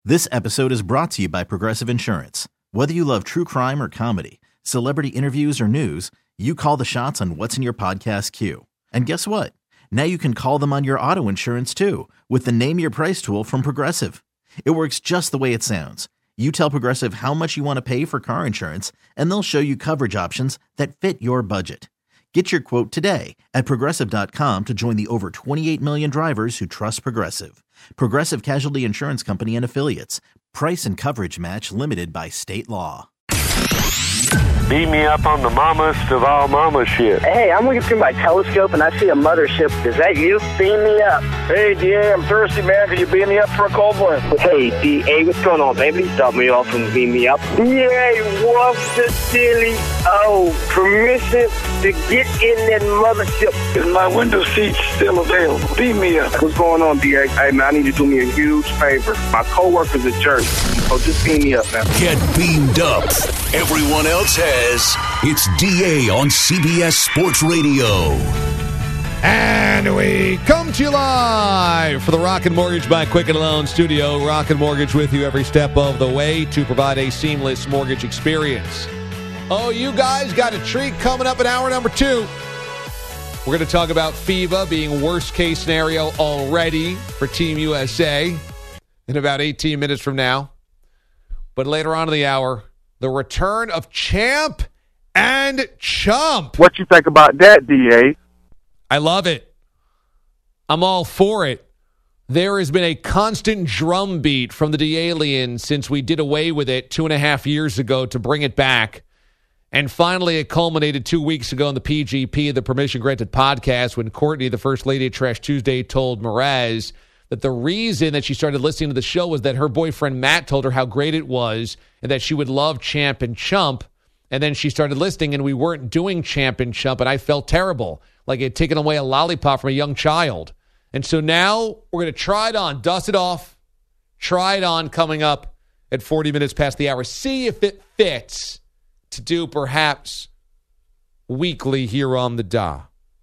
This episode is brought to you by Progressive Insurance. Whether you love true crime or comedy, celebrity interviews or news, you call the shots on what's in your podcast queue. And guess what? Now you can call them on your auto insurance too with the Name Your Price tool from Progressive. It works just the way it sounds. You tell Progressive how much you want to pay for car insurance, and they'll show you coverage options that fit your budget. Get your quote today at Progressive.com to join the over 28 million drivers who trust Progressive. Progressive Casualty Insurance Company and Affiliates. Price and coverage match limited by state law. Beam me up on the mammast of all mama shit. Hey, I'm looking through my telescope and I see a mothership. Is that you? Beam me up. Hey, DA, I'm thirsty, man. Can you beam me up for a cold one? Hey, DA, what's going on, baby? Stop me off and beam me up. DA, what's the silly? Oh, permission to get in that mothership. Is my window seat still available? Beam me up. What's going on, DA? Hey, man, I need you to do me a huge favor. My co-worker's a jerk. So just beam me up, man. Get beamed up. Everyone else has. It's DA on CBS Sports Radio. And we come to you live for the Rocket Mortgage by Quicken Loan Studio. Rocket Mortgage with you every step of the way to provide a seamless mortgage experience. Oh, you guys got a treat coming up in hour number 2. We're going to talk about FIBA being worst case scenario already for Team USA in about 18 minutes from now. But later on in the hour, the return of Champ and Chump. What you think about that, DA? I love it. I'm all for it. There has been a constant drumbeat from the D-Alien since we did away with it 2.5 years ago to bring it back. And finally, it culminated 2 weeks ago in the PGP, the Permission Granted podcast, when Courtney, the First Lady of Trash Tuesday, told Mraz that the reason that she started listening to the show was that her boyfriend Matt told her how great it was and that she would love Champ and Chump. And then she started listening and we weren't doing Champ and Chump, and I felt terrible, like it had taken away a lollipop from a young child. And so now we're going to try it on, dust it off, try it on coming up at 40 minutes past the hour. See if it fits to do perhaps weekly here on the DA.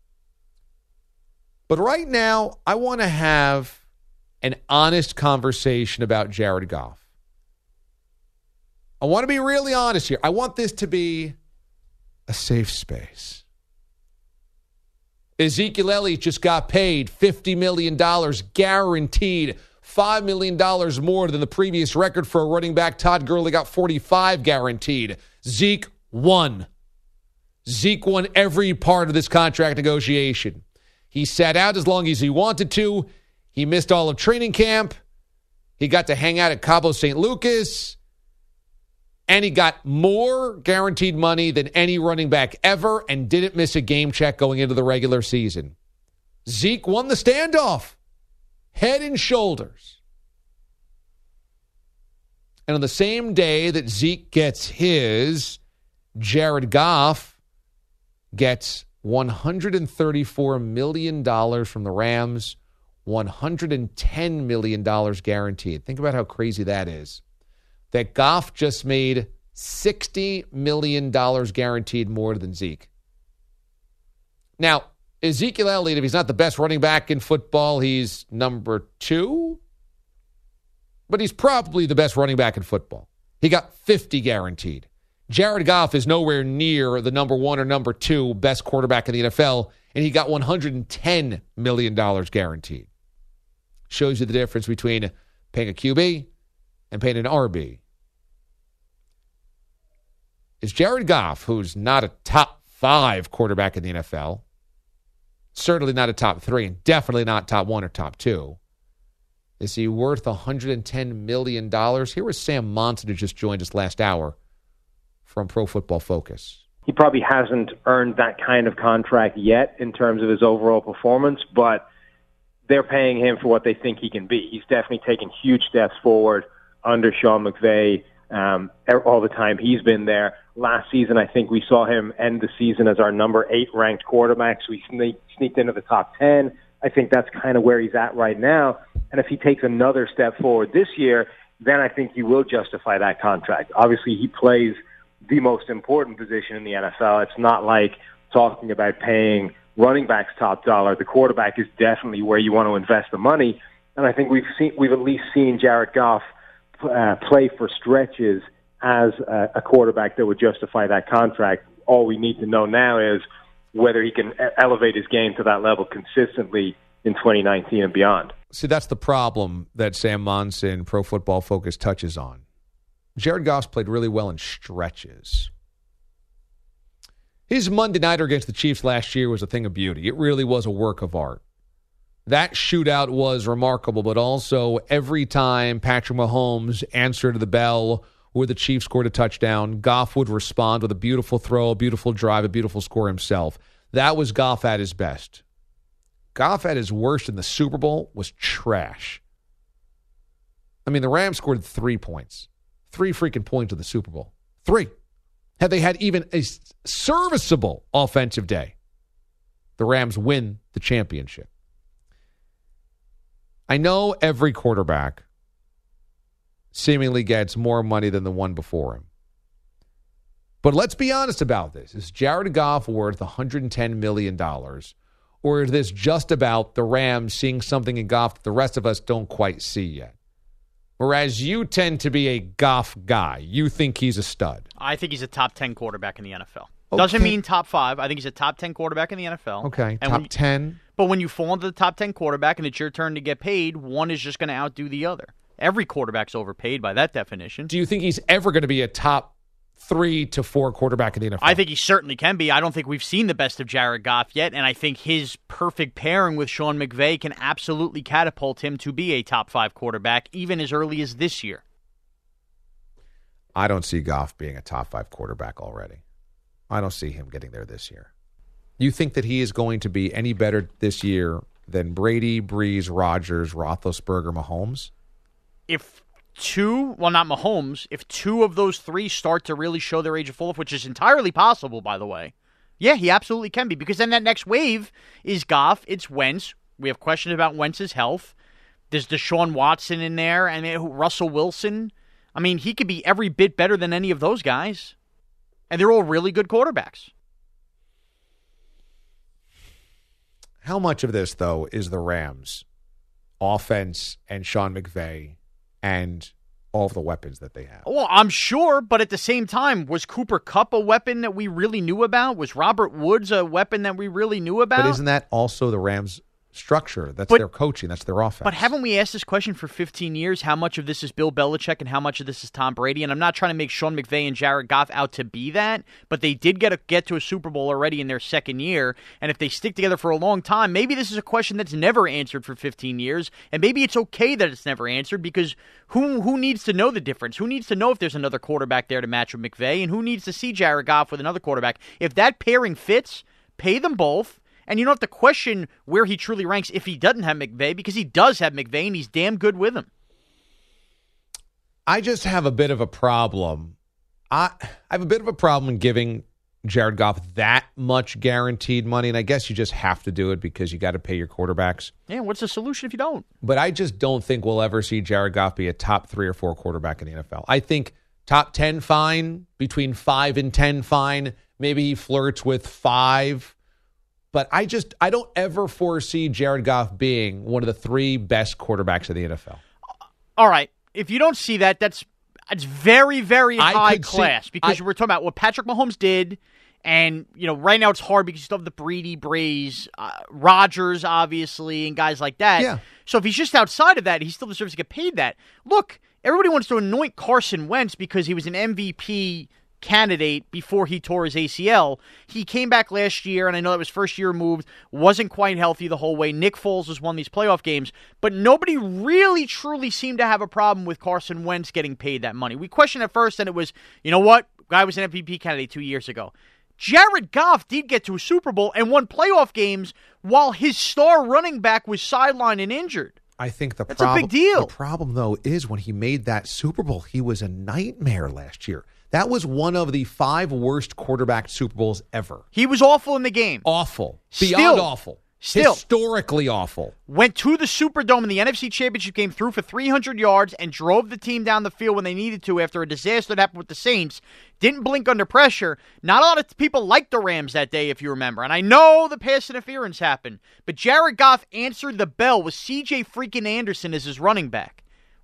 But right now, I want to have an honest conversation about Jared Goff. I want to be really honest here. I want this to be a safe space. Ezekiel Elliott just got paid $50 million guaranteed, $5 million more than the previous record for a running back. Todd Gurley got $45 guaranteed. Zeke won. Zeke won every part of this contract negotiation. He sat out as long as he wanted to. He missed all of training camp. He got to hang out at Cabo St. Lucas. And he got more guaranteed money than any running back ever and didn't miss a game check going into the regular season. Zeke won the standoff. Head and shoulders. And on the same day that Zeke gets his, Jared Goff gets $134 million from the Rams. $110 million guaranteed. Think about how crazy that is. That Goff just made $60 million guaranteed more than Zeke. Now, Ezekiel Elliott, if he's not the best running back in football, he's number 2. But he's probably the best running back in football. He got $50 guaranteed. Jared Goff is nowhere near the number 1 or number 2 best quarterback in the NFL, and he got $110 million guaranteed. Shows you the difference between paying a QB and paying an RB. Is Jared Goff, who's not a top 5 quarterback in the NFL, certainly not a top 3, and definitely not top 1 or top 2, is he worth $110 million? Here was Sam Monson, who just joined us last hour from Pro Football Focus. He probably hasn't earned that kind of contract yet in terms of his overall performance, but they're paying him for what they think he can be. He's definitely taken huge steps forward under Sean McVay all the time he's been there. Last season, I think we saw him end the season as our number 8 ranked quarterback, so he sneaked into the top 10. I think that's kind of where he's at right now. And if he takes another step forward this year, then I think you will justify that contract. Obviously, he plays the most important position in the NFL. It's not like talking about paying running backs top dollar. The quarterback is definitely where you want to invest the money. And I think we've at least seen Jared Goff play for stretches as a quarterback that would justify that contract. All we need to know now is whether he can elevate his game to that level consistently in 2019 and beyond. See, that's the problem that Sam Monson, Pro Football Focus, touches on. Jared Goff's played really well in stretches. His Monday nighter against the Chiefs last year was a thing of beauty. It really was a work of art. That shootout was remarkable, but also every time Patrick Mahomes answered the bell or the Chiefs scored a touchdown, Goff would respond with a beautiful throw, a beautiful drive, a beautiful score himself. That was Goff at his best. Goff at his worst in the Super Bowl was trash. I mean, the Rams scored 3 points. 3 freaking points in the Super Bowl. 3. Had they had even a serviceable offensive day, the Rams win the championship. I know every quarterback seemingly gets more money than the one before him. But let's be honest about this. Is Jared Goff worth $110 million? Or is this just about the Rams seeing something in Goff that the rest of us don't quite see yet? Whereas you tend to be a Goff guy. You think he's a stud. I think he's a top 10 quarterback in the NFL. Okay. Doesn't mean top 5. I think he's a top 10 quarterback in the NFL. Okay, and top 10. But when you fall into the top 10 quarterback and it's your turn to get paid, one is just going to outdo the other. Every quarterback's overpaid by that definition. Do you think he's ever going to be a top 3 to 4 quarterback in the NFL? I think he certainly can be. I don't think we've seen the best of Jared Goff yet, and I think his perfect pairing with Sean McVay can absolutely catapult him to be a top 5 quarterback, even as early as this year. I don't see Goff being a top 5 quarterback already. I don't see him getting there this year. You think that he is going to be any better this year than Brady, Breeze, Rodgers, Roethlisberger, Mahomes? If not Mahomes, if 2 of those 3 start to really show their age of full, which is entirely possible, by the way, yeah, he absolutely can be. Because then that next wave is Goff, it's Wentz. We have questions about Wentz's health. There's Deshaun Watson in there, and Russell Wilson. I mean, he could be every bit better than any of those guys. And they're all really good quarterbacks. How much of this, though, is the Rams' offense and Sean McVay and all of the weapons that they have? Well, I'm sure, but at the same time, was Cooper Kupp a weapon that we really knew about? Was Robert Woods a weapon that we really knew about? But isn't that also the Rams' structure? That's their coaching. That's their offense. But haven't we asked this question for 15 years? How much of this is Bill Belichick and how much of this is Tom Brady? And I'm not trying to make Sean McVay and Jared Goff out to be that, but they did get to a Super Bowl already in their second year. And if they stick together for a long time, maybe this is a question that's never answered for 15 years. And maybe it's okay that it's never answered, because who needs to know the difference? Who needs to know if there's another quarterback there to match with McVay? And who needs to see Jared Goff with another quarterback? If that pairing fits, pay them both. And you don't have to question where he truly ranks if he doesn't have McVay, because he does have McVay, and he's damn good with him. I just have a bit of a problem. I have a bit of a problem giving Jared Goff that much guaranteed money, and I guess you just have to do it because you got to pay your quarterbacks. Yeah, what's the solution if you don't? But I just don't think we'll ever see Jared Goff be a top 3 or 4 quarterback in the NFL. I think top 10, fine. Between 5 and 10, fine. Maybe he flirts with 5. But I don't ever foresee Jared Goff being one of the 3 best quarterbacks in the NFL. All right. If you don't see that, it's very, very high class. Because we're talking about what Patrick Mahomes did. And, right now it's hard because you still have the Brady, Breeze, Rodgers, obviously, and guys like that. Yeah. So if he's just outside of that, he still deserves to get paid that. Look, everybody wants to anoint Carson Wentz because he was an MVP candidate before he tore his ACL. He came back last year, and I know that was first year removed, wasn't quite healthy the whole way. Nick Foles has won these playoff games, but nobody really truly seemed to have a problem with Carson Wentz getting paid that money. We questioned at first, and it was, you know what? Guy was an MVP candidate 2 years ago. Jared Goff did get to a Super Bowl and won playoff games while his star running back was sidelined and injured. I think that's a big deal. The problem, though, is when he made that Super Bowl, he was a nightmare last year. That was one of the 5 worst quarterback Super Bowls ever. He was awful in the game. Awful. Beyond awful. Still. Historically awful. Went to the Superdome in the NFC Championship game, threw for 300 yards, and drove the team down the field when they needed to after a disaster that happened with the Saints. Didn't blink under pressure. Not a lot of people liked the Rams that day, if you remember. And I know the pass interference happened. But Jared Goff answered the bell with C.J. freaking Anderson as his running back.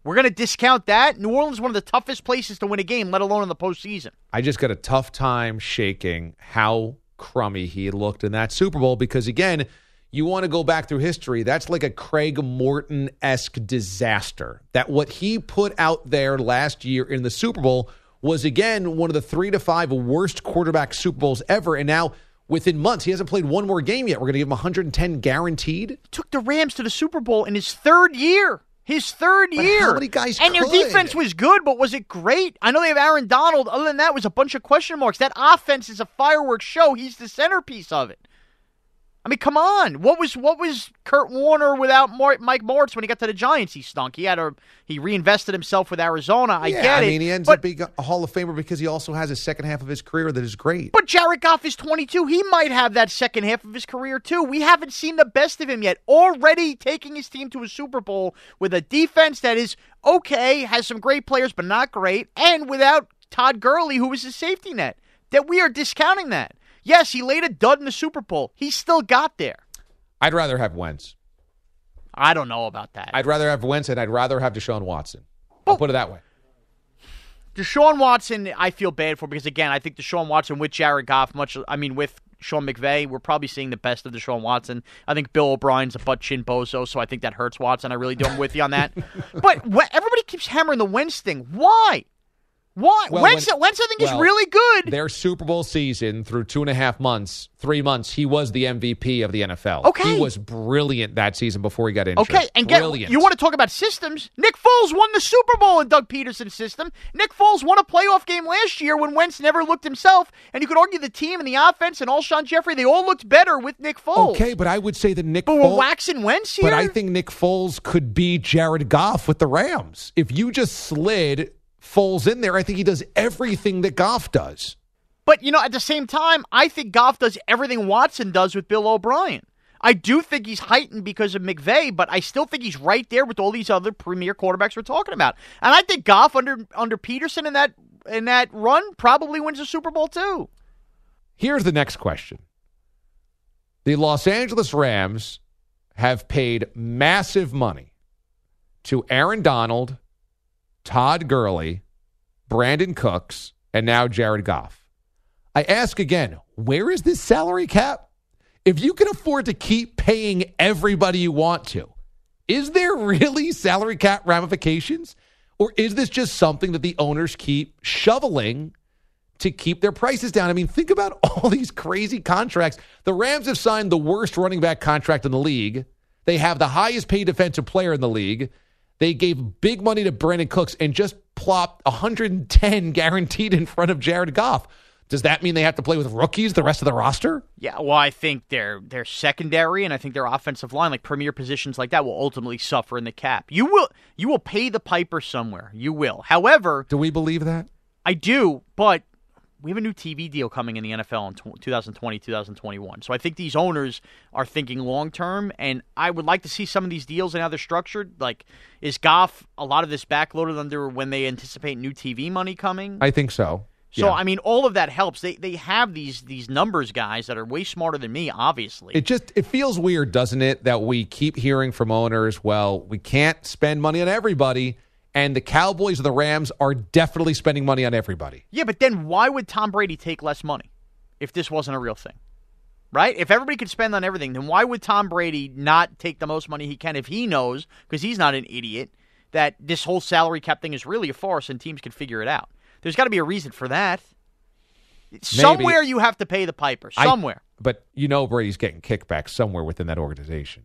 We're going to discount that? New Orleans is one of the toughest places to win a game, let alone in the postseason. I just got a tough time shaking how crummy he looked in that Super Bowl because, again, you want to go back through history. That's like a Craig Morton-esque disaster. That what he put out there last year in the Super Bowl was, again, one of the 3 to 5 worst quarterback Super Bowls ever. And now, within months, he hasn't played one more game yet. We're going to give him 110 guaranteed. Took the Rams to the Super Bowl in his third year. His third year. How many guys And could? their defense was good, but was it great? I know they have Aaron Donald. Other than that, it was a bunch of question marks. That offense is a fireworks show. He's the centerpiece of it. I mean, come on. What was Kurt Warner without Mike Moritz when he got to the Giants? He stunk. He reinvested himself with Arizona. I get it. I mean, he ends up being a Hall of Famer because he also has a second half of his career that is great. But Jared Goff is 22. He might have that second half of his career, too. We haven't seen the best of him yet. Already taking his team to a Super Bowl with a defense that is okay, has some great players, but not great, and without Todd Gurley, who was his safety net. That we are discounting that. Yes, he laid a dud in the Super Bowl. He still got there. I'd rather have Wentz. I don't know about that. I'd rather have Wentz, and I'd rather have Deshaun Watson. I'll put it that way. Deshaun Watson, I feel bad for because, again, I think Deshaun Watson with Jared Goff, with Sean McVay, we're probably seeing the best of Deshaun Watson. I think Bill O'Brien's a butt-chin bozo, so I think that hurts Watson. I really do. I'm with you on that. But everybody keeps hammering the Wentz thing. Why? Why? Well, Wentz, I think, is really good. Their Super Bowl season, through 2.5 months, 3 months, he was the MVP of the NFL. Okay. He was brilliant that season before he got injured. Okay, and you want to talk about systems? Nick Foles won the Super Bowl in Doug Peterson's system. Nick Foles won a playoff game last year when Wentz never looked himself, and you could argue the team and the offense and Alshon Jeffrey, they all looked better with Nick Foles. Okay, but I would say that Nick Foles... But we're waxing Wentz here? But I think Nick Foles could be Jared Goff with the Rams. If you just slid Foles in there, I think he does everything that Goff does. But, at the same time, I think Goff does everything Watson does with Bill O'Brien. I do think he's heightened because of McVay, but I still think he's right there with all these other premier quarterbacks we're talking about. And I think Goff under Peterson in that run probably wins a Super Bowl too. Here's the next question. The Los Angeles Rams have paid massive money to Aaron Donald, Todd Gurley, Brandon Cooks, and now Jared Goff. I ask again, where is this salary cap? If you can afford to keep paying everybody you want to, is there really salary cap ramifications? Or is this just something that the owners keep shoveling to keep their prices down? I mean, think about all these crazy contracts. The Rams have signed the worst running back contract in the league. They have the highest paid defensive player in the league. They gave big money to Brandon Cooks and just plopped 110 guaranteed in front of Jared Goff. Does that mean they have to play with rookies the rest of the roster? Yeah, well, I think their secondary and I think their offensive line, like premier positions like that, will ultimately suffer in the cap. You will pay the piper somewhere. You will. However, do we believe that? I do, but we have a new TV deal coming in the NFL in 2020, 2021. So I think these owners are thinking long-term, and I would like to see some of these deals and how they're structured. Like, is Goff a lot of this backloaded under when they anticipate new TV money coming? I think so. So, yeah. I mean, all of that helps. They have these numbers guys that are way smarter than me, obviously. It feels weird, doesn't it, that we keep hearing from owners, well, we can't spend money on everybody, and the Cowboys and the Rams are definitely spending money on everybody. Yeah, but then why would Tom Brady take less money if this wasn't a real thing? Right? If everybody could spend on everything, then why would Tom Brady not take the most money he can if he knows, because he's not an idiot, that this whole salary cap thing is really a farce and teams can figure it out? There's got to be a reason for that. Somewhere you have to pay the piper. Somewhere. But Brady's getting kickbacks somewhere within that organization.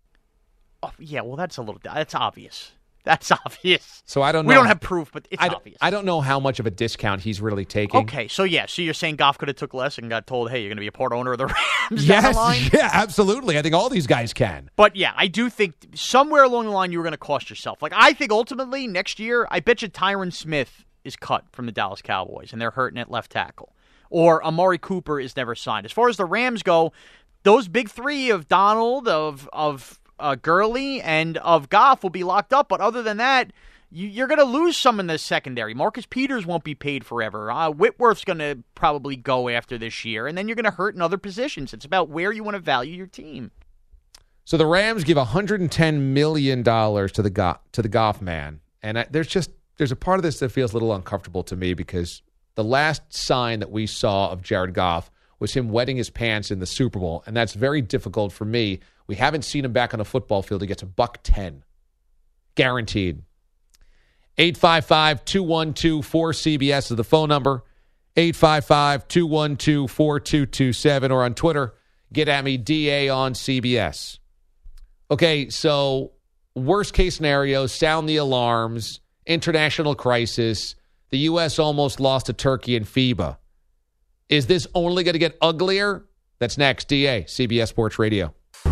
Oh, yeah, well, that's obvious. That's obvious. So I don't know. We don't have proof, but it's obvious. I don't know how much of a discount he's really taking. Okay, so you're saying Goff could have took less and got told, hey, you're going to be a part owner of the Rams down the line? Yeah, absolutely. I think all these guys can. But yeah, I do think somewhere along the line you were going to cost yourself. Like, I think ultimately next year, I bet you Tyron Smith is cut from the Dallas Cowboys and they're hurting at left tackle. Or Amari Cooper is never signed. As far as the Rams go, those big three of Donald, of Gurley, and of Goff will be locked up. But other than that, you're going to lose some in the secondary. Marcus Peters won't be paid forever. Whitworth's going to probably go after this year. And then you're going to hurt in other positions. It's about where you want to value your team. So the Rams give $110 million to the Goff man. And there's a part of this that feels a little uncomfortable to me because the last sign that we saw of Jared Goff was him wetting his pants in the Super Bowl, and that's very difficult for me. We haven't seen him back on the football field. He gets a $110. Guaranteed. 855-212-4CBS is the phone number. 855-212-4227 or on Twitter, get at me, DA on CBS. Okay, so worst case scenario, sound the alarms, international crisis. The U.S. almost lost to Turkey in FIBA. Is this only going to get uglier? That's next. DA, CBS Sports Radio.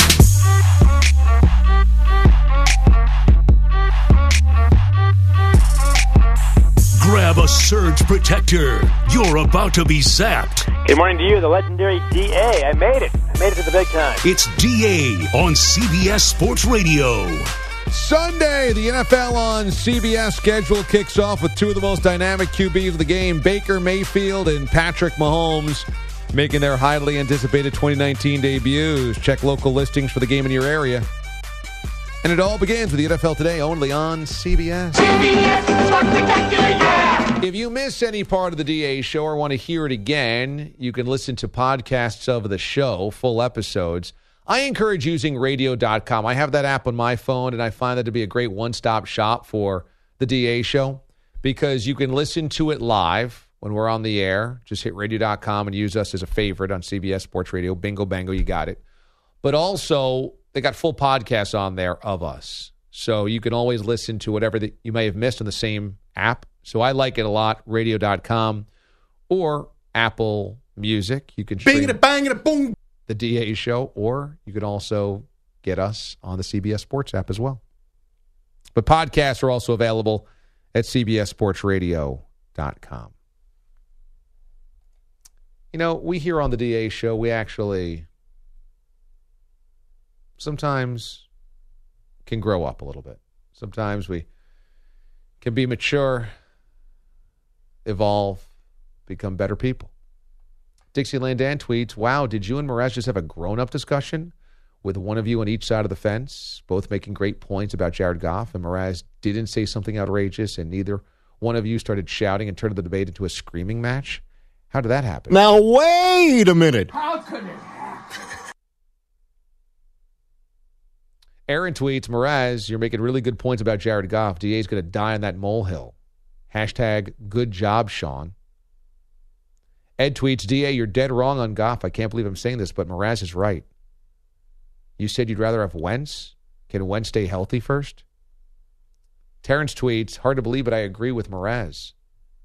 Grab a surge protector. You're about to be zapped. Good morning to you, the legendary DA. I made it. I made it to the big time. It's DA on CBS Sports Radio. Sunday, the NFL on CBS schedule kicks off with two of the most dynamic QBs of the game, Baker Mayfield and Patrick Mahomes, making their highly anticipated 2019 debuts. Check local listings for the game in your area. And it all begins with the NFL Today, only on CBS. CBS Sports Spectacular, yeah! If you miss any part of the DA show or want to hear it again, you can listen to podcasts of the show, full episodes. I encourage using radio.com. I have that app on my phone, and I find that to be a great one-stop shop for the DA show because you can listen to it live when we're on the air. Just hit radio.com and use us as a favorite on CBS Sports Radio. Bingo, bango, you got it. But also, they got full podcasts on there of us. So you can always listen to whatever that you may have missed on the same app. So I like it a lot, radio.com or Apple Music. You can stream boom. the DA show, or you can also get us on the CBS Sports app as well. But podcasts are also available at cbssportsradio.com. You know, we here on the DA show, we actually sometimes can grow up a little bit. Sometimes we can be mature, evolve, become better people. Dixieland Dan tweets, wow, did you and Mraz just have a grown-up discussion with one of you on each side of the fence, both making great points about Jared Goff, and Mraz didn't say something outrageous, and neither one of you started shouting and turned the debate into a screaming match? How did that happen? Now, wait a minute. How could it? Aaron tweets, Mraz, you're making really good points about Jared Goff. DA's going to die on that molehill. Hashtag good job, Sean. Ed tweets, DA, you're dead wrong on Goff. I can't believe I'm saying this, but Mraz is right. You said you'd rather have Wentz? Can Wentz stay healthy first? Terrence tweets, hard to believe, but I agree with Mraz.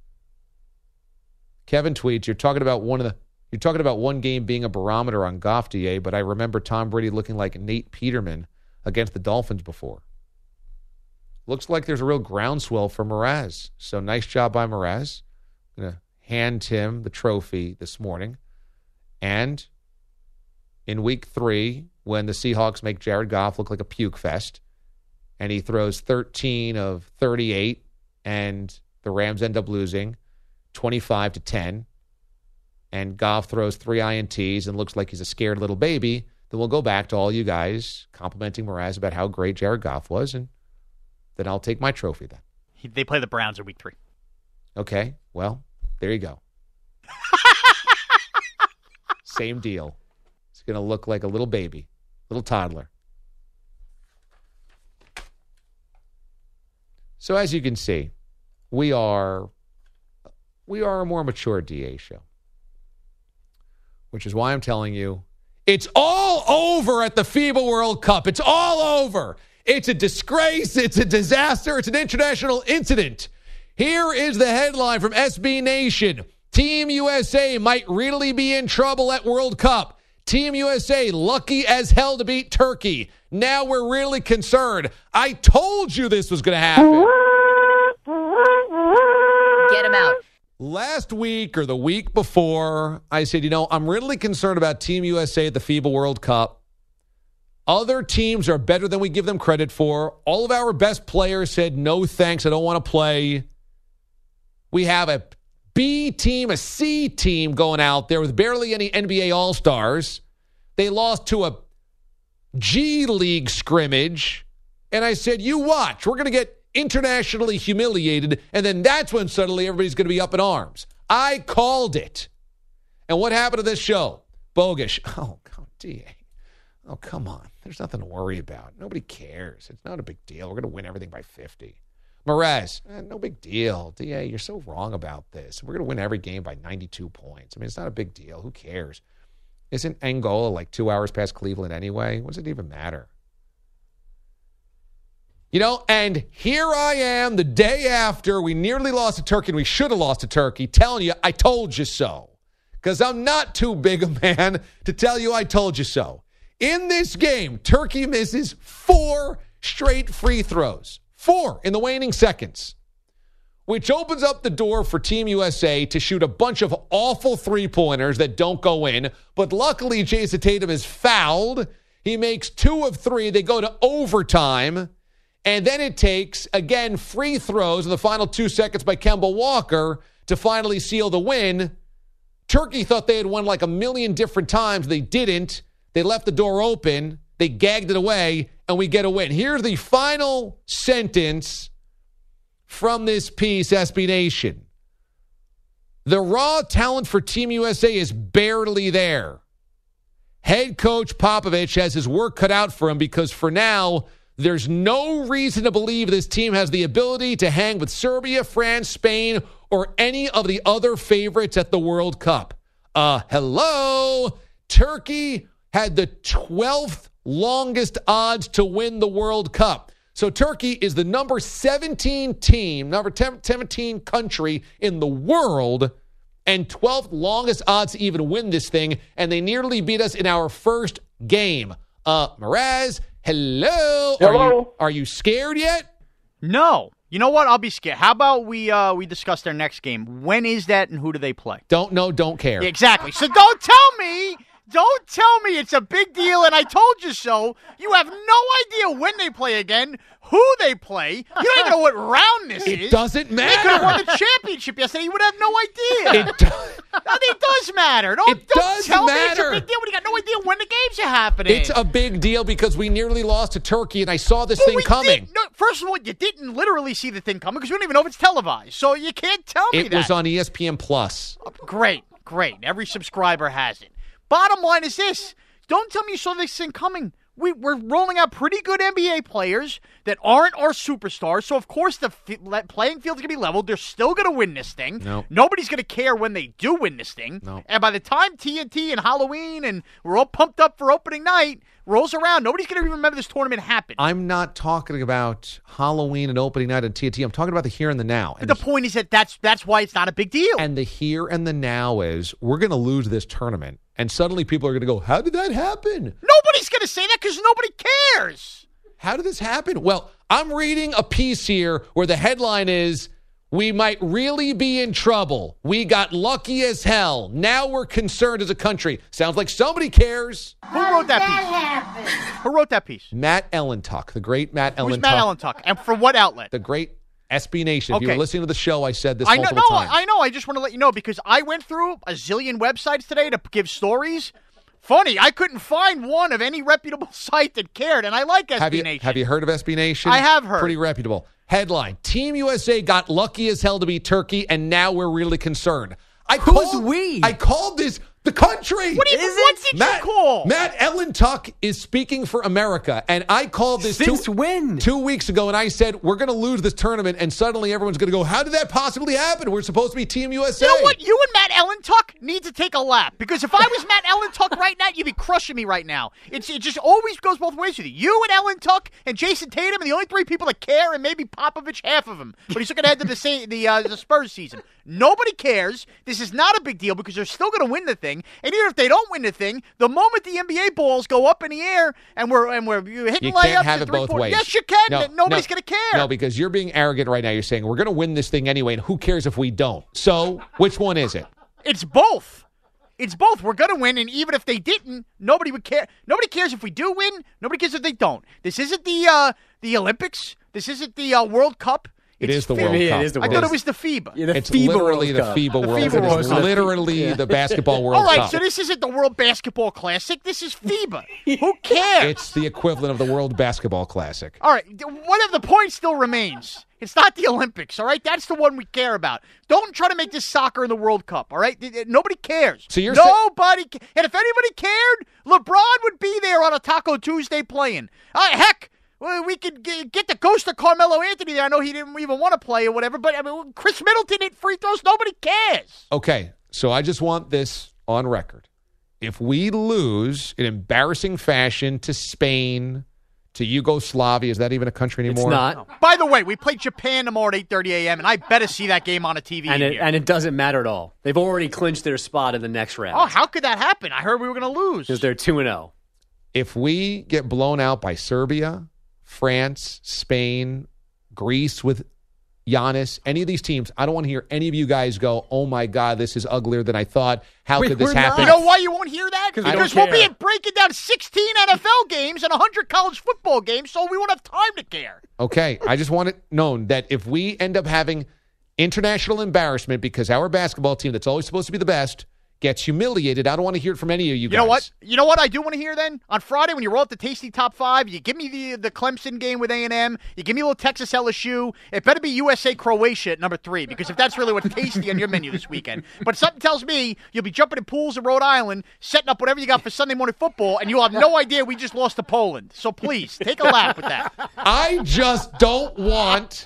Kevin tweets, you're talking about one game being a barometer on Goff, DA, but I remember Tom Brady looking like Nate Peterman against the Dolphins before. Looks like there's a real groundswell for Mraz. So nice job by Mraz. I'm going to hand him the trophy this morning. And in week 3, when the Seahawks make Jared Goff look like a puke fest, and he throws 13 of 38, and the Rams end up losing 25-10, and Goff throws 3 INTs and looks like he's a scared little baby, then we'll go back to all you guys complimenting Mraz about how great Jared Goff was, and then I'll take my trophy then. They play the Browns in week 3. Okay, well, there you go. Same deal. It's going to look like a little baby, little toddler. So as you can see, we are a more mature DA show, which is why I'm telling you, it's all over at the FIBA World Cup. It's all over. It's a disgrace. It's a disaster. It's an international incident. Here is the headline from SB Nation. Team USA might really be in trouble at World Cup. Team USA lucky as hell to beat Turkey. Now we're really concerned. I told you this was going to happen. Get him out. Last week or the week before, I said, I'm really concerned about Team USA at the FIBA World Cup. Other teams are better than we give them credit for. All of our best players said, no thanks, I don't want to play. We have a B team, a C team going out there with barely any NBA All-Stars. They lost to a G League scrimmage. And I said, you watch. We're going to get internationally humiliated, and then that's when suddenly everybody's going to be up in arms. I called it. And what happened to this show? Bogus. Oh, DA. Oh, come on. There's nothing to worry about. Nobody cares. It's not a big deal. We're going to win everything by 50. Mraz, no big deal. DA, you're so wrong about this. We're going to win every game by 92 points. I mean, it's not a big deal. Who cares? Isn't Angola like 2 hours past Cleveland anyway? What does it even matter? You know, and here I am the day after we nearly lost to Turkey, and we should have lost to Turkey, telling you I told you so. Because I'm not too big a man to tell you I told you so. In this game, Turkey misses 4 straight free throws. 4 in the waning seconds, which opens up the door for Team USA to shoot a bunch of awful three-pointers that don't go in. But luckily, Jason Tatum is fouled. He makes 2 of 3. They go to overtime. And then it takes, again, free throws in the final 2 seconds by Kemba Walker to finally seal the win. Turkey thought they had won like a million different times. They didn't. They left the door open. They gagged it away, and we get a win. Here's the final sentence from this piece, SB Nation. The raw talent for Team USA is barely there. Head coach Popovich has his work cut out for him because for now, there's no reason to believe this team has the ability to hang with Serbia, France, Spain, or any of the other favorites at the World Cup. Hello? Turkey had the 12th longest odds to win the World Cup. So Turkey is the number 17 team, number 17 country in the world, and 12th longest odds to even win this thing, and they nearly beat us in our first game. Mraz, hello? Hello? Are you scared yet? No. You know what? I'll be scared. How about we discuss their next game? When is that and who do they play? Don't know, don't care. Yeah, exactly. So don't tell me it's a big deal and I told you so. You have no idea when they play again, who they play. You don't even know what round this is. It doesn't matter. They could have won the championship yesterday. You would have no idea. It does matter. Don't tell me it's a big deal when you got no idea when the games are happening. It's a big deal because we nearly lost to Turkey, and I saw this thing coming. First of all, you didn't literally see the thing coming because we don't even know if it's televised. So you can't tell me that. It was on ESPN Plus. Great. Every subscriber has it. Bottom line is this. Don't tell me you saw this thing coming. We're rolling out pretty good NBA players that aren't our superstars. So, of course, the playing field's going to be leveled. They're still going to win this thing. Nope. Nobody's going to care when they do win this thing. Nope. And by the time TNT and Halloween and we're all pumped up for opening night rolls around, nobody's going to even remember this tournament happened. I'm not talking about Halloween and opening night on TNT. I'm talking about the here and the now. But the point is that's why it's not a big deal. And the here and the now is we're going to lose this tournament. And suddenly people are going to go, how did that happen? Nobody's going to say that because nobody cares. How did this happen? Well, I'm reading a piece here where the headline is, we might really be in trouble. We got lucky as hell. Now we're concerned as a country. Sounds like somebody cares. Who wrote that piece? Who wrote that piece? Matt Ellentuck, the great Matt Ellentuck. Who's Matt Ellentuck? And from what outlet? The great SB Nation. Okay. If you were listening to the show, I said this multiple times. I know. I just want to let you know because I went through a zillion websites today to give stories. Funny, I couldn't find one of any reputable site that cared, and I like SB Nation. Have you heard of SB Nation? I have heard. Pretty reputable. Headline, Team USA got lucky as hell to beat Turkey, and now we're really concerned. Who's we? I called this the country. What did you call? Matt Ellentuck is speaking for America, and I called this Since when? 2 weeks ago, and I said, we're going to lose this tournament, and suddenly everyone's going to go, how did that possibly happen? We're supposed to be Team USA. You know what? You and Matt Ellentuck need to take a lap, because if I was Matt Ellentuck right now, you'd be crushing me right now. It just always goes both ways with you. You and Ellentuck and Jason Tatum are the only 3 people that care, and maybe Popovich, half of them. But he's looking ahead to the Spurs season. Nobody cares. This is not a big deal because they're still going to win the thing. And even if they don't win the thing, the moment the NBA balls go up in the air and we're hitting layups, you can't have it both ways. Yes, you can. Nobody's going to care. No, because you're being arrogant right now. You're saying we're going to win this thing anyway, and who cares if we don't? So, which one is it? It's both. It's both. We're going to win, and even if they didn't, nobody would care. Nobody cares if we do win. Nobody cares if they don't. This isn't the Olympics. This isn't the World Cup. It is the World Yeah, Cup. it is the I World thought Cup. it was the FIBA. Yeah, the It's FIBA literally World the Cup. FIBA World FIBA Cup. World It's Cup. literally the Basketball World All right, Cup. so this isn't the World Basketball Classic. This is FIBA. Who cares? It's the equivalent of the World Basketball Classic. All right, one of the points still remains. It's not the Olympics, all right? That's the one we care about. Don't try to make this soccer in the World Cup, all right? Nobody cares. So you're Nobody and if anybody cared, LeBron would be there on a Taco Tuesday playing. Heck, we could get the ghost of Carmelo Anthony there. I know he didn't even want to play or whatever, but I mean, Chris Middleton hit free throws. Nobody cares. Okay, so I just want this on record. If we lose in embarrassing fashion to Spain, to Yugoslavia, is that even a country anymore? It's not. By the way, we play Japan tomorrow at 8:30 a.m., and I better see that game on a TV. And it doesn't matter at all. They've already clinched their spot in the next round. Oh, how could that happen? I heard we were going to lose. Because they're 2-0. If we get blown out by Serbia, France, Spain, Greece with Giannis, any of these teams, I don't want to hear any of you guys go, oh my God, this is uglier than I thought. How could this happen? You know why you won't hear that? Because we'll be breaking down 16 NFL games and 100 college football games, so we won't have time to care. Okay, I just want it known that if we end up having international embarrassment because our basketball team that's always supposed to be the best gets humiliated, I don't want to hear it from any of you guys. You know what? You know what I do want to hear then? On Friday when you roll up the Tasty Top 5, you give me the Clemson game with A&M, you give me a little Texas LSU. It better be USA-Croatia at number 3, because if that's really what's tasty on your menu this weekend. But something tells me you'll be jumping in pools in Rhode Island, setting up whatever you got for Sunday morning football, and you'll have no idea we just lost to Poland. So please, take a lap with that. I just don't want...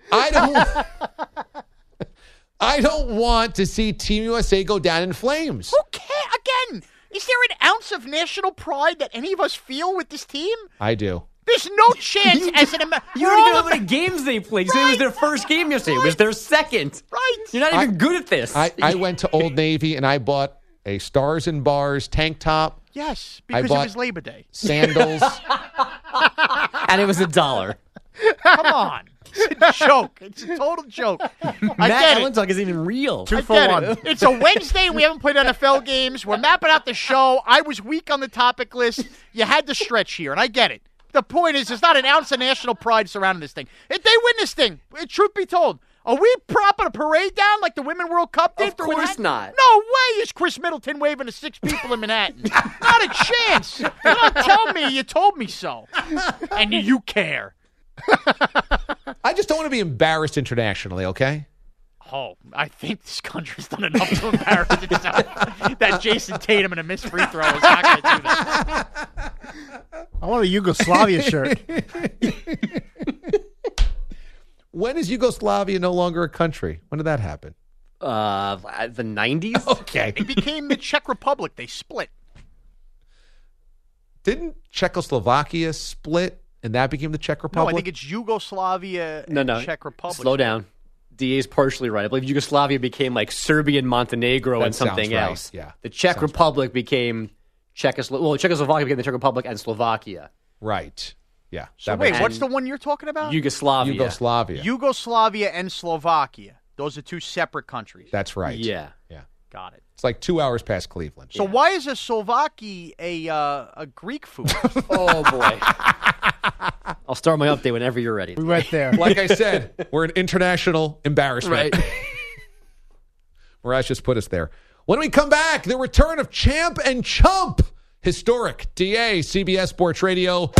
I don't want to see Team USA go down in flames. Who cares? Again, is there an ounce of national pride that any of us feel with this team? I do. There's no chance as an American. You don't even know how many games they played. You said it was their first game yesterday. It was their second. Right. You're not even good at this. I went to Old Navy and I bought a Stars and Bars tank top. Yes, because of his Labor Day. Sandals. And it was $1. Come on. It's a joke. It's a total joke. Matt Allentuck isn't even real. 2 for 1. It's a Wednesday and we haven't played NFL games. We're mapping out the show. I was weak on the topic list. You had to stretch here, and I get it. The point is, there's not an ounce of national pride surrounding this thing. If they win this thing, truth be told, are we propping a parade down like the Women World Cup did? Of course not. No way is Chris Middleton waving to 6 people in Manhattan. Not a chance. You don't tell me you told me so. And you care. I just don't want to be embarrassed internationally, okay? Oh, I think this country's done enough to embarrass itself. That Jason Tatum in a missed free throw is not going to do that. I want a Yugoslavia shirt. When is Yugoslavia no longer a country? When did that happen? The 90s? Okay. It became the Czech Republic. They split. Didn't Czechoslovakia split and that became the Czech Republic? No, I think it's Yugoslavia and Czech Republic. Slow down. DA's partially right. I believe Yugoslavia became like Serbia and Montenegro and something right. else. Yeah. The Czech Republic became Czechoslovakia became the Czech Republic and Slovakia. Right. Yeah. So wait, what's the one you're talking about? Yugoslavia. Yugoslavia and Slovakia. Those are 2 separate countries. That's right. Yeah. Yeah. Got it. It's like 2 hours past Cleveland. So why is a Slovaki a Greek food? Oh, boy. I'll start my update whenever you're ready. We went there. Like I said, we're an international embarrassment. Right. Mirage just put us there. When we come back, the return of Champ and Chump. Historic. DA, CBS Sports Radio.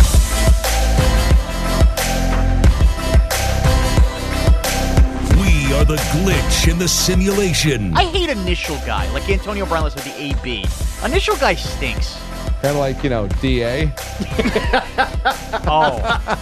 We are the glitch in the simulation. I hate initial guy, like Antonio Brown with the AB. Initial guy stinks. Kind of like, DA. Oh.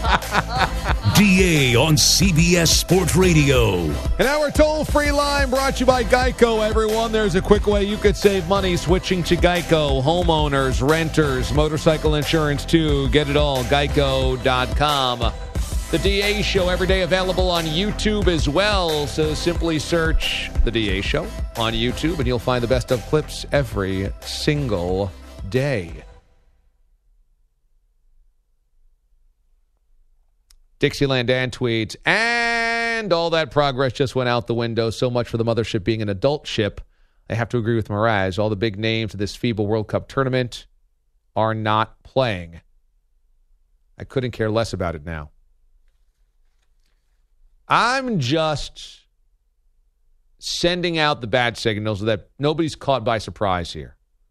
DA on CBS Sports Radio. And our toll-free line brought to you by Geico, everyone. There's a quick way you could save money switching to Geico. Homeowners, renters, motorcycle insurance too. Get it all. Geico.com. The DA Show every day available on YouTube as well. So simply search The DA Show on YouTube and you'll find the best of clips every single day. Dixieland Dan tweets, and all that progress just went out the window. So much for the mothership being an adult ship. I have to agree with Mirage. All the big names of this FIBA World Cup tournament are not playing. I couldn't care less about it now. I'm just sending out the bad signals that nobody's caught by surprise here.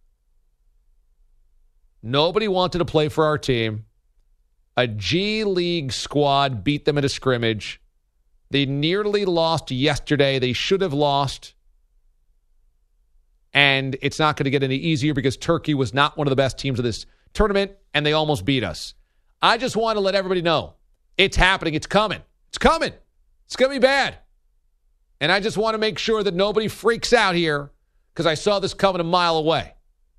Nobody wanted to play for our team. A G League squad beat them at a scrimmage. They nearly lost yesterday. They should have lost. And it's not going to get any easier because Turkey was not one of the best teams of this tournament, and they almost beat us. I just want to let everybody know it's happening. It's coming. It's coming. It's going to be bad. And I just want to make sure that nobody freaks out here because I saw this coming a mile away.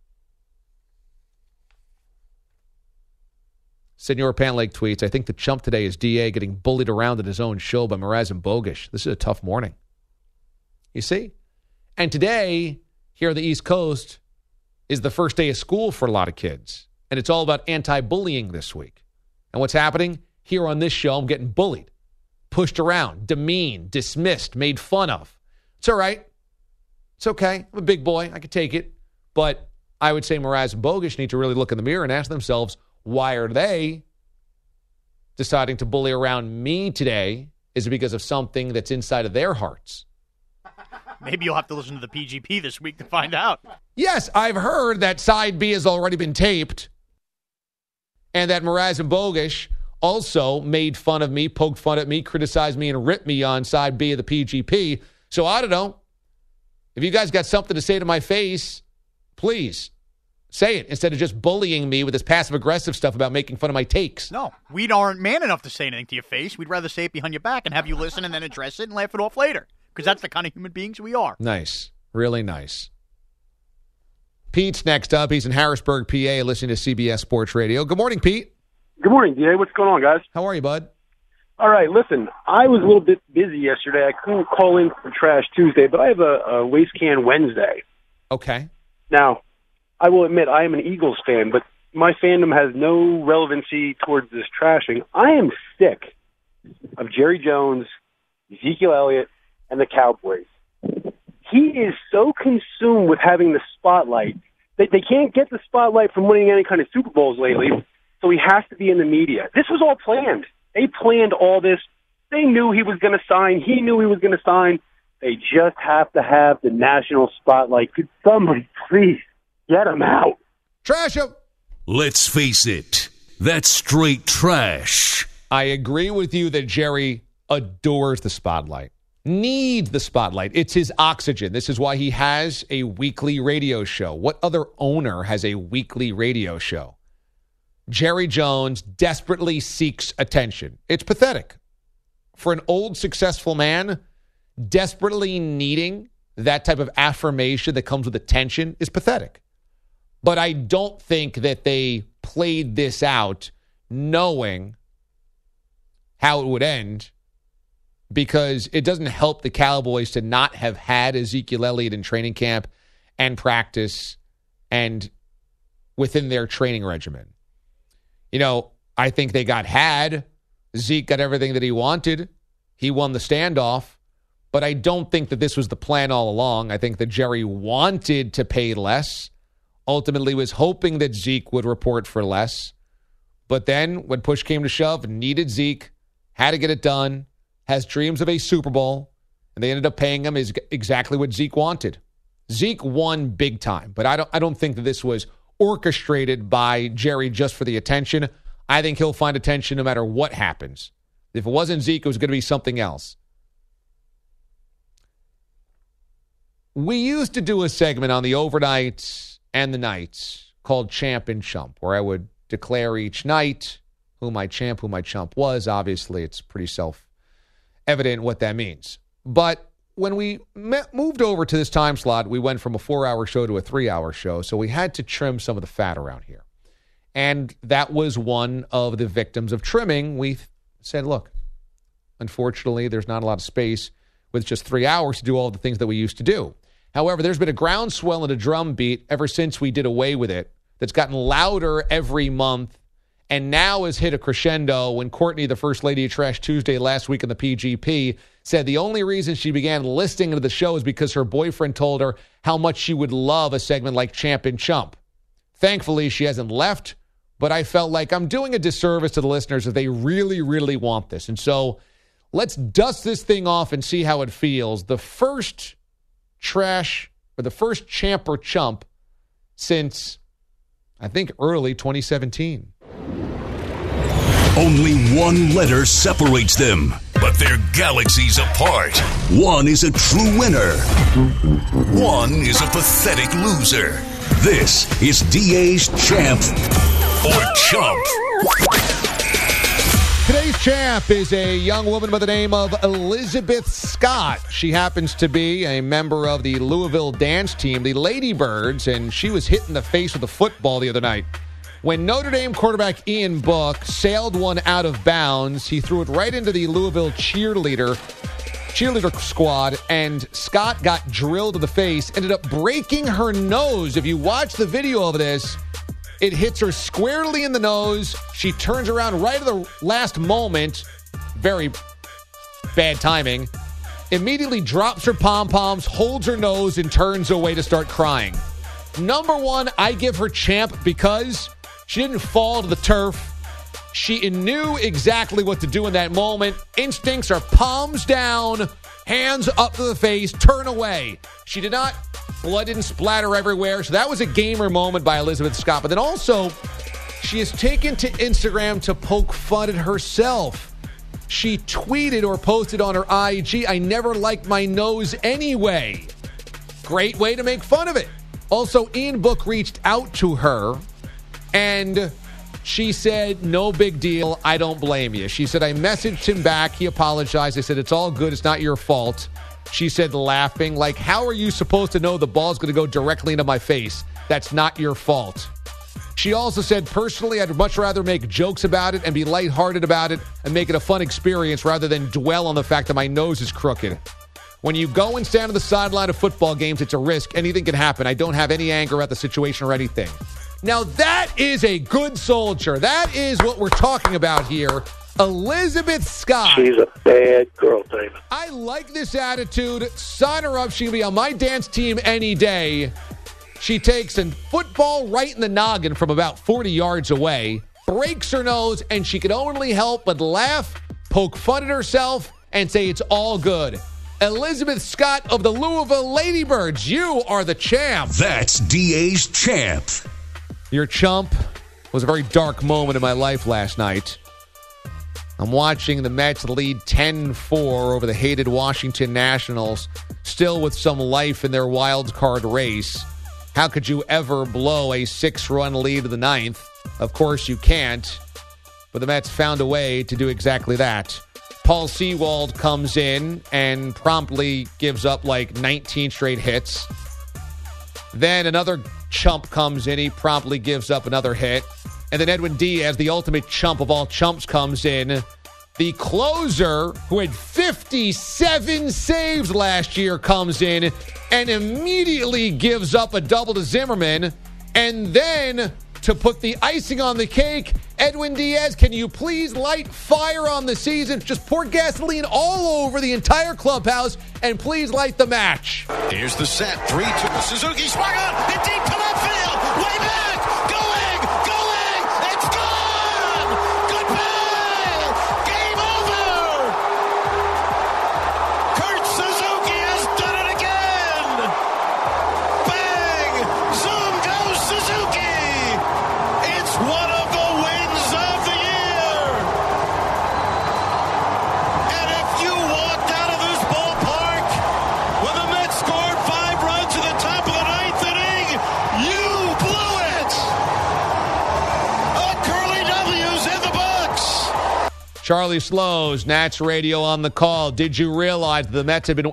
Senor Panlake tweets, I think the chump today is D.A. getting bullied around at his own show by Mraz and Bogish. This is a tough morning. You see? And today, here on the East Coast, is the first day of school for a lot of kids. And it's all about anti-bullying this week. And what's happening? Here on this show, I'm getting bullied, pushed around, demeaned, dismissed, made fun of. It's all right. It's okay. I'm a big boy. I can take it. But I would say Mraz and Bogish need to really look in the mirror and ask themselves, why are they deciding to bully around me today? Is it because of something that's inside of their hearts? Maybe you'll have to listen to the PGP this week to find out. Yes, I've heard that Side B has already been taped and that Mraz and Bogish also made fun of me, poked fun at me, criticized me, and ripped me on Side B of the PGP. So I don't know. If you guys got something to say to my face, please say it instead of just bullying me with this passive-aggressive stuff about making fun of my takes. No, we aren't man enough to say anything to your face. We'd rather say it behind your back and have you listen and then address it and laugh it off later because that's the kind of human beings we are. Nice. Really nice. Pete's next up. He's in Harrisburg, PA, listening to CBS Sports Radio. Good morning, Pete. Good morning, D.A. What's going on, guys? How are you, bud? All right, listen, I was a little bit busy yesterday. I couldn't call in for Trash Tuesday, but I have a Waste Can Wednesday. Okay. Now, I will admit I am an Eagles fan, but my fandom has no relevancy towards this trashing. I am sick of Jerry Jones, Ezekiel Elliott, and the Cowboys. He is so consumed with having the spotlight that they can't get the spotlight from winning any kind of Super Bowls lately, so he has to be in the media. This was all planned. They planned all this. They knew he was going to sign. He knew he was going to sign. They just have to have the national spotlight. Could somebody please get him out? Trash him. Let's face it, that's straight trash. I agree with you that Jerry adores the spotlight, needs the spotlight. It's his oxygen. This is why he has a weekly radio show. What other owner has a weekly radio show? Jerry Jones desperately seeks attention. It's pathetic. For an old, successful man, desperately needing that type of affirmation that comes with attention is pathetic. But I don't think that they played this out knowing how it would end, because it doesn't help the Cowboys to not have had Ezekiel Elliott in training camp and practice and within their training regimen. You know, I think they had. Zeke got everything that he wanted. He won the standoff. But I don't think that this was the plan all along. I think that Jerry wanted to pay less. Ultimately was hoping that Zeke would report for less. But then when push came to shove, needed Zeke, had to get it done, has dreams of a Super Bowl, and they ended up paying him exactly what Zeke wanted. Zeke won big time, but I don't think that this was orchestrated by Jerry just for the attention. I think he'll find attention no matter what happens. If it wasn't Zeke, it was going to be something else. We used to do a segment on the overnights and the nights called Champ and Chump, where I would declare each night who my champ, who my chump was. Obviously, it's pretty self-evident what that means. But when we moved over to this time slot, we went from a 4-hour show to a 3-hour show, so we had to trim some of the fat around here. And that was one of the victims of trimming. We said, look, unfortunately, there's not a lot of space with just 3 hours to do all the things that we used to do. However, there's been a groundswell and a drum beat ever since we did away with it that's gotten louder every month and now has hit a crescendo when Courtney, the First Lady of Trash Tuesday last week in the PGP, said the only reason she began listening to the show is because her boyfriend told her how much she would love a segment like Champ and Chump. Thankfully, she hasn't left, but I felt like I'm doing a disservice to the listeners if they really, really want this. And so Let's dust this thing off and see how it feels. The first trash, or the first champ or chump since, I think, early 2017. Only one letter separates them, but they're galaxies apart. One is a true winner. One is a pathetic loser. This is DA's Champ or Chump. Today's champ is a young woman by the name of Elizabeth Scott. She happens to be a member of the Louisville dance team, the Lady Birds, and she was hit in the face with a football the other night. When Notre Dame quarterback Ian Book sailed one out of bounds, he threw it right into the Louisville cheerleader squad, and Scott got drilled in the face, ended up breaking her nose. If you watch the video of this, it hits her squarely in the nose. She turns around right at the last moment. Very bad timing. Immediately drops her pom-poms, holds her nose, and turns away to start crying. Number one, I give her champ because she didn't fall to the turf. She knew exactly what to do in that moment. Instincts are palms down, hands up to the face, turn away. She did not, blood didn't splatter everywhere. So that was a gamer moment by Elizabeth Scott. But then also, she has taken to Instagram to poke fun at herself. She tweeted or posted on her IG, "I never liked my nose anyway." Great way to make fun of it. Also, Ian Book reached out to her, and she said, "No big deal. I don't blame you." She said, "I messaged him back. He apologized. I said, it's all good. It's not your fault." She said, laughing, like, "How are you supposed to know the ball's going to go directly into my face? That's not your fault." She also said, "Personally, I'd much rather make jokes about it and be lighthearted about it and make it a fun experience rather than dwell on the fact that my nose is crooked. When you go and stand on the sideline of football games, it's a risk. Anything can happen. I don't have any anger at the situation or anything." Now, that is a good soldier. That is what we're talking about here. Elizabeth Scott. She's a bad girl, David. I like this attitude. Sign her up. She can be on my dance team any day. She takes a football right in the noggin from about 40 yards away, breaks her nose, and she can only help but laugh, poke fun at herself, and say it's all good. Elizabeth Scott of the Louisville Lady Birds, you are the champ. That's DA's champ. Your chump was a very dark moment in my life last night. I'm watching the Mets lead 10-4 over the hated Washington Nationals, still with some life in their wild card race. How could you ever blow a 6-run lead in the ninth? Of course you can't, but the Mets found a way to do exactly that. Paul Sewald comes in and promptly gives up like 19 straight hits. Then another chump comes in. He promptly gives up another hit. And then Edwin Diaz, the ultimate chump of all chumps, comes in. The closer, who had 57 saves last year, comes in and immediately gives up a double to Zimmerman. And then, to put the icing on the cake, Edwin Diaz, can you please light fire on the season? Just pour gasoline all over the entire clubhouse and please light the match. Here's the set. 3-2. Suzuki swung on. It deep to left field. Way back. Going. It's gone. Goodbye. Game over. Kurt Suzuki has done it again. Bang. Zoom goes Suzuki. It's one of the wins of the year. And if you walked out of this ballpark when the Mets scored 5 runs in the top of the 9th inning, you blew it. A Curly W's in the books. Charlie Slows, Nats Radio on the call. Did you realize the Mets have been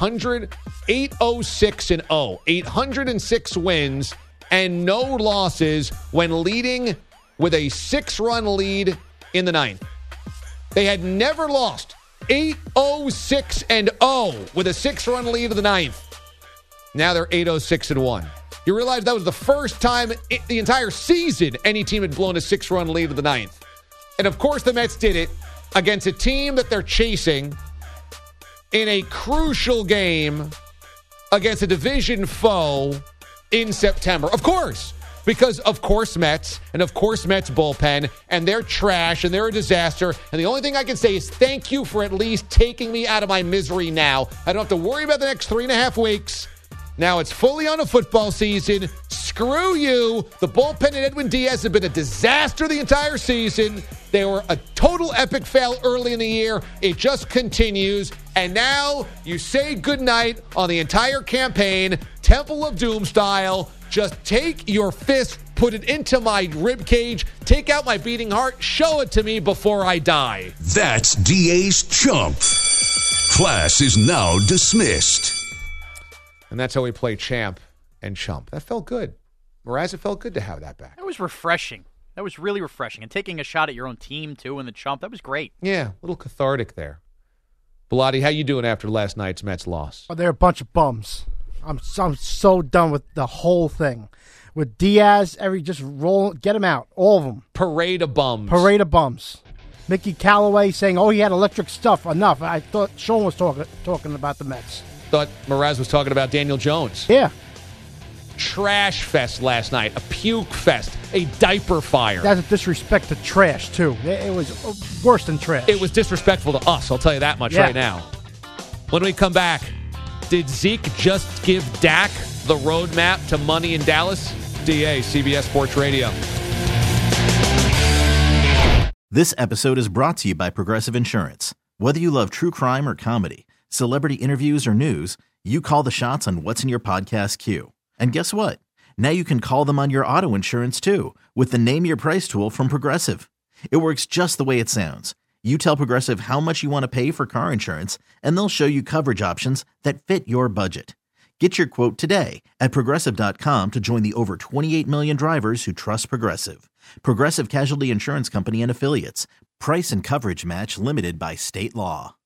806-0, 806 wins and no losses when leading with a 6-run lead in the 9th? They had never lost. 806-0 with a 6-run lead in the 9th. Now they're 806-1. You realize that was the first time the entire season any team had blown a 6-run lead in the 9th. And of course the Mets did it against a team that they're chasing in a crucial game against a division foe in September. Of course, Because, of course, Mets, and of course, Mets bullpen, and they're trash, and they're a disaster. And the only thing I can say is thank you for at least taking me out of my misery now. I don't have to worry about the next 3.5 weeks. Now it's fully on a football season. Screw you. The bullpen and Edwin Diaz have been a disaster the entire season. They were a total epic fail early in the year. It just continues. And now you say goodnight on the entire campaign, Temple of Doom style. Just take your fist, put it into my rib cage, take out my beating heart, show it to me before I die. That's DA's Chump. Class is now dismissed. And that's how we play Champ and Chump. That felt good. Mraz, it felt good to have that back. That was refreshing. That was really refreshing. And taking a shot at your own team, too, in the Chump, that was great. Yeah, a little cathartic there. Bilotti, how you doing after last night's Mets loss? Oh, they're a bunch of bums. I'm so done with the whole thing. With Diaz, just roll, get him out, all of them. Parade of bums. Parade of bums. Mickey Callaway saying, "Oh, he had electric stuff." Enough. I thought Sean was talking about the Mets. Thought Mraz was talking about Daniel Jones. Yeah. Trash fest last night. A puke fest. A diaper fire. That's a disrespect to trash, too. It was worse than trash. It was disrespectful to us, I'll tell you that much right now. When we come back, did Zeke just give Dak the roadmap to money in Dallas? DA, CBS Sports Radio. This episode is brought to you by Progressive Insurance. Whether you love true crime or comedy, celebrity interviews or news, you call the shots on what's in your podcast queue. And guess what? Now you can call them on your auto insurance too with the Name Your Price tool from Progressive. It works just the way it sounds. You tell Progressive how much you want to pay for car insurance, and they'll show you coverage options that fit your budget. Get your quote today at Progressive.com to join the over 28 million drivers who trust Progressive. Progressive Casualty Insurance Company and Affiliates. Price and coverage match limited by state law.